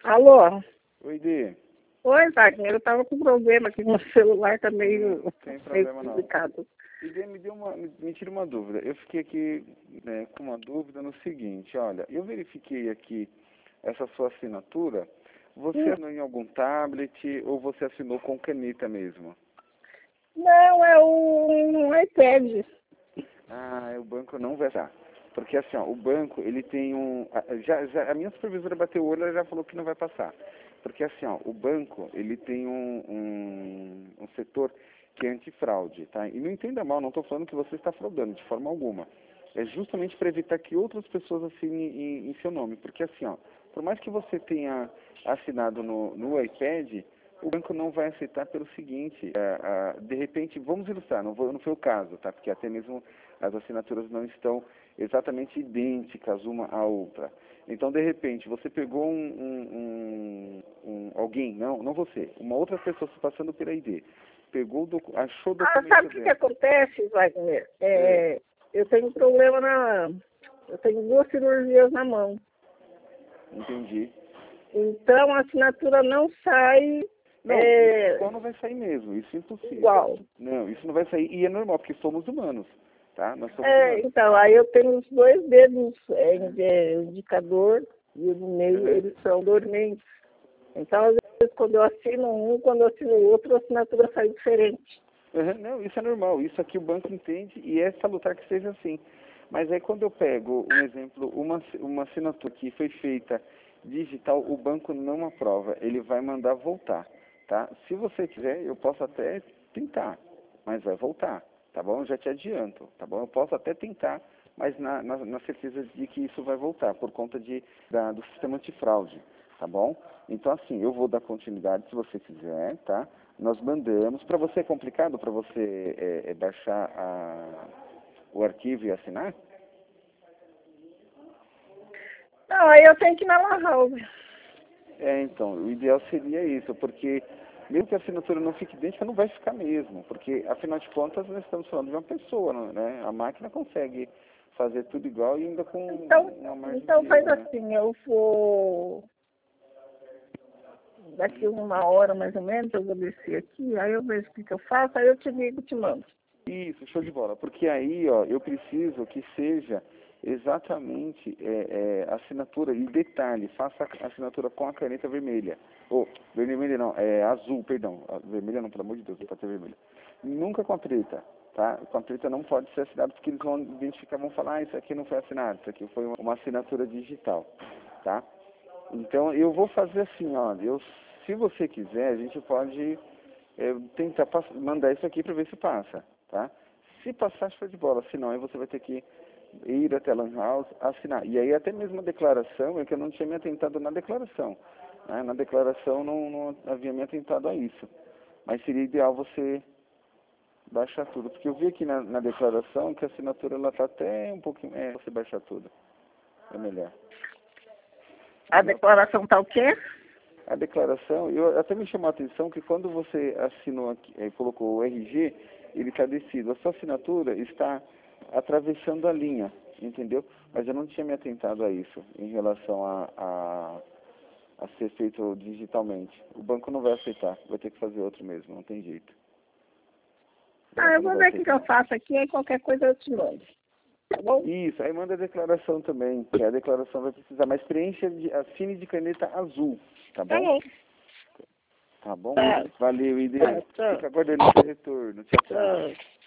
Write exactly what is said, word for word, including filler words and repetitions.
Alô? Oi, Dê. Oi, Wagner, eu tava com problema aqui no celular, tá meio, Não tem meio problema não. complicado. E Dê, me, deu uma, me, me tira uma dúvida. Eu fiquei aqui né, com uma dúvida no seguinte, olha, eu verifiquei aqui essa sua assinatura, você Hum. assinou em algum tablet ou você assinou com caneta mesmo? Não, é um iPad. Ah, o banco não vai dar. Porque assim, ó, o banco, ele tem um... a- Já, já, a minha supervisora bateu o olho, ela já falou que não vai passar. Porque assim, ó, o banco, ele tem um, um, um setor que é antifraude, tá? E não entenda mal, não estou falando que você está fraudando, de forma alguma. É justamente para evitar que outras pessoas assinem em, em seu nome. Porque assim, ó, por mais que você tenha assinado no, no iPad, o banco não vai aceitar pelo seguinte, é, é, de repente, vamos ilustrar, não, vou, não foi o caso, tá? Porque até mesmo as assinaturas não estão exatamente idênticas uma à outra. Então, de repente, você pegou um, um, um, um alguém, não, não você, uma outra pessoa se passando pela I D, pegou, o docu- achou o Ah, documento sabe o que, que dela. acontece, Wagner? É, É, eu tenho um problema na... Eu tenho duas cirurgias na mão. entendi. Então, a assinatura não sai Não, é, igual não vai sair mesmo, isso é impossível. igual. Não, isso não vai sair, e é normal, porque somos humanos, tá? Nós somos É, humanos. então, aí eu tenho os dois dedos, é, é, o indicador e o do meio, Uhum. eles são dormentes. Então, às vezes, quando eu assino um, quando eu assino o outro, a assinatura sai diferente. Uhum, não, isso é normal. Isso aqui o banco entende e é salutar que seja assim. Mas aí quando eu pego, um exemplo, uma, uma assinatura que foi feita digital, o banco não aprova. Ele vai mandar voltar, tá? Se você quiser, eu posso até tentar, mas vai voltar, tá bom? Eu já te adianto, tá bom? Eu posso até tentar, mas na, na, na certeza de que isso vai voltar, por conta de, da, do sistema antifraude, tá bom? Então, assim, eu vou dar continuidade se você quiser, tá? Nós mandamos. Para você é complicado para você é, é, baixar a, o arquivo e assinar? Não, aí eu tenho que ir na Lan House. É, então, o ideal seria isso, porque mesmo que a assinatura não fique idêntica, não vai ficar mesmo, porque afinal de contas nós estamos falando de uma pessoa, né? A máquina consegue fazer tudo igual e ainda com Então, uma margem então de faz erro, né? assim, eu vou... Daqui uma hora mais ou menos, eu vou descer aqui, aí eu vejo o que, que eu faço, aí eu te ligo e te mando. Isso, show de bola. Porque aí, ó, eu preciso que seja exatamente é, é, assinatura, e detalhe, faça a assinatura com a caneta vermelha. Ou, vermelha não, é azul, perdão. A vermelha não, pelo amor de Deus, não pode ser vermelha. Nunca com a preta, tá? Com a preta não pode ser assinado, porque eles vão identificar, vão falar, ah, isso aqui não foi assinado, isso aqui foi uma, uma assinatura digital, tá? Então, eu vou fazer assim, ó, eu, se você quiser, a gente pode é, tentar pass- mandar isso aqui para ver se passa, tá? Se passar, show de bola, se não, aí você vai ter que ir até a Lan House, assinar. E aí até mesmo a declaração, é que eu não tinha me atentado na declaração, né? Na declaração não, não havia me atentado a isso. Mas seria ideal você baixar tudo, porque eu vi aqui na, na declaração que a assinatura ela tá até um pouquinho, é, você baixar tudo, é melhor. A declaração tá o quê? A declaração, eu até me chamou a atenção que quando você assinou aqui, eh, colocou o R G, ele está descido. A sua assinatura está atravessando a linha, entendeu? Mas eu não tinha me atentado a isso em relação a, a, a ser feito digitalmente. O banco não vai aceitar, vai ter que fazer outro mesmo, não tem jeito. O Ah, banco eu não vou vai ver o que, que eu aceitar. faço aqui, aí qualquer coisa eu te mando. Tá bom? Isso, aí manda a declaração também, que a declaração vai precisar, mas preencha, de, assine de caneta azul, tá Tá bom? bom. Tá bom? Tá. Valeu, Ide. Tá, tchau. Fica aguardando o seu retorno. Tchau, tchau. Tchau.